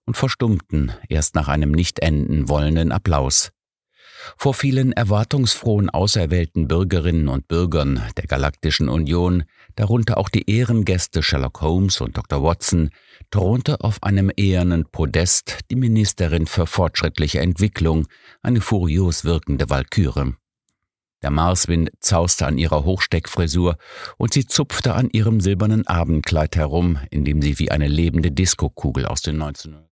und verstummten erst nach einem nicht enden wollenden Applaus. Vor vielen erwartungsfrohen auserwählten Bürgerinnen und Bürgern der Galaktischen Union, darunter auch die Ehrengäste Sherlock Holmes und Dr. Watson, thronte auf einem ehernen Podest die Ministerin für fortschrittliche Entwicklung, eine furios wirkende Walküre. Der Marswind zauste an ihrer Hochsteckfrisur und sie zupfte an ihrem silbernen Abendkleid herum, in dem sie wie eine lebende Diskokugel aus den 19